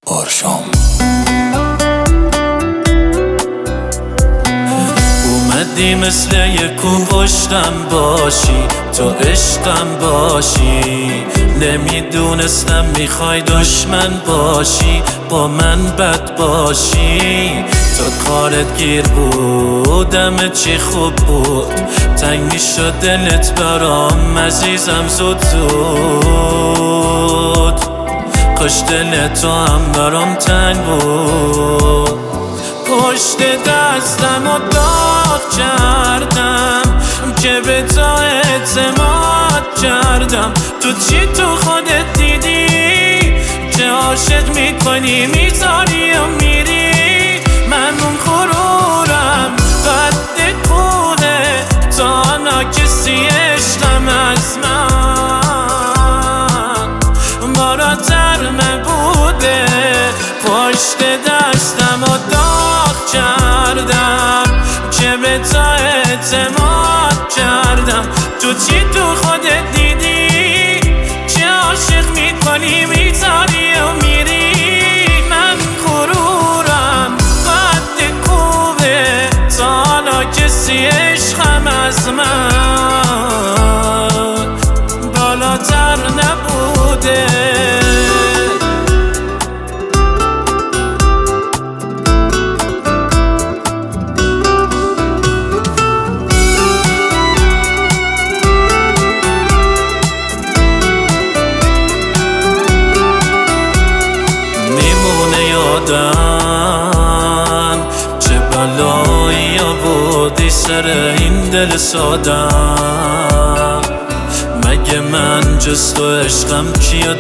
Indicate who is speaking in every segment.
Speaker 1: آرشام.
Speaker 2: اومدی مثل یک کو پشتم باشی، تو عشقم باشی. نمیدونستم میخوای دشمن باشی، با من بد باشی. تو کارت گیر بودم چی خوب بود، تنگ میشد دلت برام عزیزم زود زود. کاش دل تو هم برام تنگ بود. پشت دستم و داغ کردم که به تو اعتماد کردم. تو چی تو خودت دیدی که عاشق میکنی میذاری و میری؟ من اون غرورم قد کوه، تا کسی عشقم از من بالاتر نبوده. پشت دستم و داغ کردم که به تو اعتماد کردم. تو چی تو خودت دیدی که عاشق میکنی میذاری و میری؟ من غرورم قد کوه، تا حالا کسی عشقم از من بالاتر نبوده. چه بلایی آوردی سر این دل سادم؟ مگه من جز تو عشقم کیا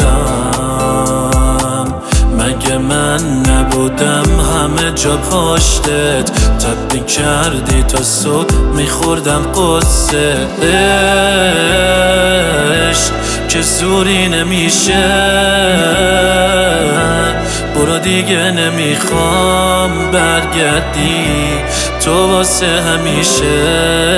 Speaker 2: دارم؟ مگه من نبودم همه جا پشتت؟ تب میکردی تا صبح میخوردم قصه عشق که زوری نمیشه. برو دیگه نمیخوام برگردی تو واسه همیشه.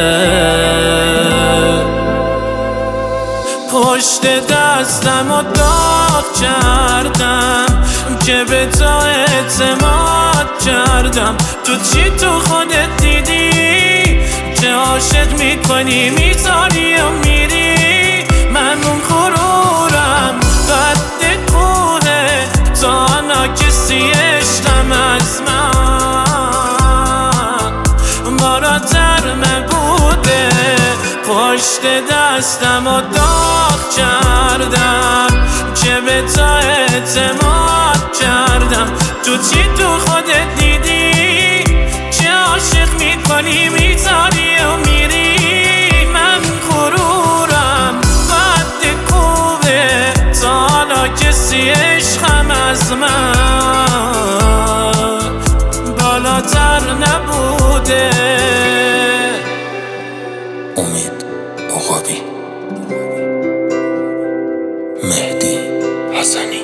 Speaker 2: پشت دستم و داغ کردم که به تو اعتماد کردم. تو چی تو خودت دیدی که عاشق میکنی میذاری و میری؟ من اون غرورم قد کوه، تا کسی عشقم از من بالاتر نبوده. پشت دستم و داغ کردم که به تو اعتماد کردم. تو چی تو خودت دیدی که عاشق میکنی میذاری و میری؟ من غرورم قد کوه، تا حالا کسی عشقم از من بالاتر نبوده.
Speaker 1: امید عقابی، مهدی حسنی.